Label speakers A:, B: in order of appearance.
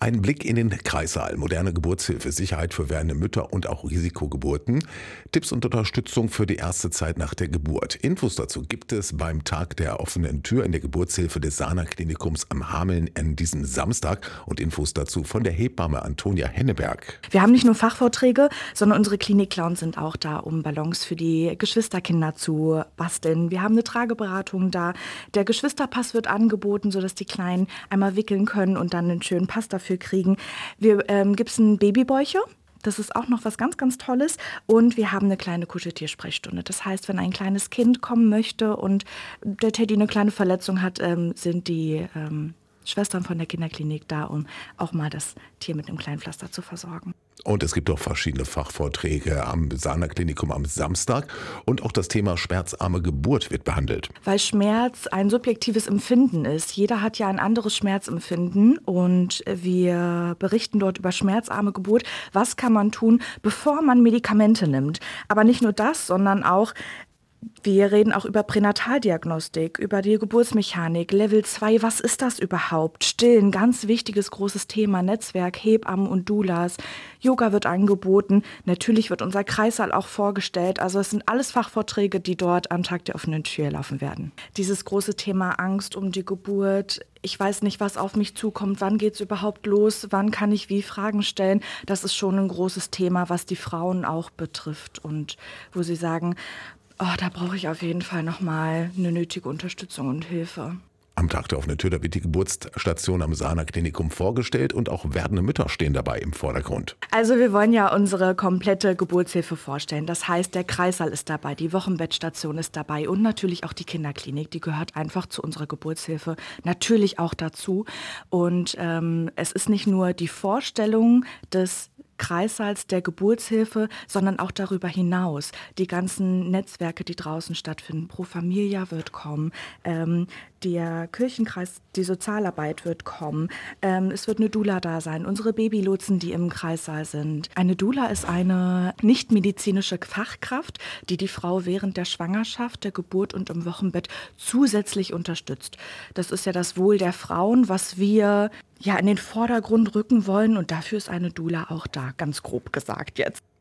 A: Ein Blick in den Kreissaal, moderne Geburtshilfe, Sicherheit für werdende Mütter und auch Risikogeburten, Tipps und Unterstützung für die erste Zeit nach der Geburt. Infos dazu gibt es beim Tag der offenen Tür in der Geburtshilfe des Sana Klinikums am Hameln an diesem Samstag und Infos dazu von der Hebamme Antonia Henneberg.
B: Wir haben nicht nur Fachvorträge, sondern unsere Klinikclowns sind auch da, um Ballons für die Geschwisterkinder zu basteln. Wir haben eine Trageberatung da. Der Geschwisterpass wird angeboten, sodass die Kleinen einmal wickeln können und dann einen schönen Pass dafür kriegen. Wir gibt's Babybäuche. Das ist auch noch was ganz, ganz Tolles. Und wir haben eine kleine Kuscheltiersprechstunde. Das heißt, wenn ein kleines Kind kommen möchte und der Teddy eine kleine Verletzung hat, sind die Schwestern von der Kinderklinik da, um auch mal das Tier mit einem kleinen Pflaster zu versorgen.
A: Und es gibt auch verschiedene Fachvorträge am Sana Klinikum am Samstag. Und auch das Thema schmerzarme Geburt wird behandelt.
B: Weil Schmerz ein subjektives Empfinden ist. Jeder hat ja ein anderes Schmerzempfinden. Und wir berichten dort über schmerzarme Geburt. Was kann man tun, bevor man Medikamente nimmt? Aber nicht nur das, sondern auch wir reden auch über Pränataldiagnostik, über die Geburtsmechanik, Level 2, was ist das überhaupt? Stillen, ganz wichtiges, großes Thema, Netzwerk, Hebammen und Doulas. Yoga wird angeboten, natürlich wird unser Kreissaal auch vorgestellt. Also es sind alles Fachvorträge, die dort am Tag der offenen Tür laufen werden. Dieses große Thema Angst um die Geburt, ich weiß nicht, was auf mich zukommt, wann geht's überhaupt los, wann kann ich wie Fragen stellen, das ist schon ein großes Thema, was die Frauen auch betrifft und wo sie sagen, da brauche ich auf jeden Fall nochmal eine nötige Unterstützung und Hilfe.
A: Am Tag der offenen Tür, da wird die Geburtsstation am Sana Klinikum vorgestellt und auch werdende Mütter stehen dabei im Vordergrund.
B: Also wir wollen ja unsere komplette Geburtshilfe vorstellen. Das heißt, der Kreissaal ist dabei, die Wochenbettstation ist dabei und natürlich auch die Kinderklinik. Die gehört einfach zu unserer Geburtshilfe natürlich auch dazu. Und es ist nicht nur die Vorstellung des Kreissaals der Geburtshilfe, sondern auch darüber hinaus. Die ganzen Netzwerke, die draußen stattfinden. Pro Familia wird kommen, der Kirchenkreis, die Sozialarbeit wird kommen, es wird eine Doula da sein, unsere Babylotsen, die im Kreissaal sind. Eine Doula ist eine nichtmedizinische Fachkraft, die die Frau während der Schwangerschaft, der Geburt und im Wochenbett zusätzlich unterstützt. Das ist ja das Wohl der Frauen, was wir in den Vordergrund rücken wollen und dafür ist eine Doula auch da, ganz grob gesagt jetzt.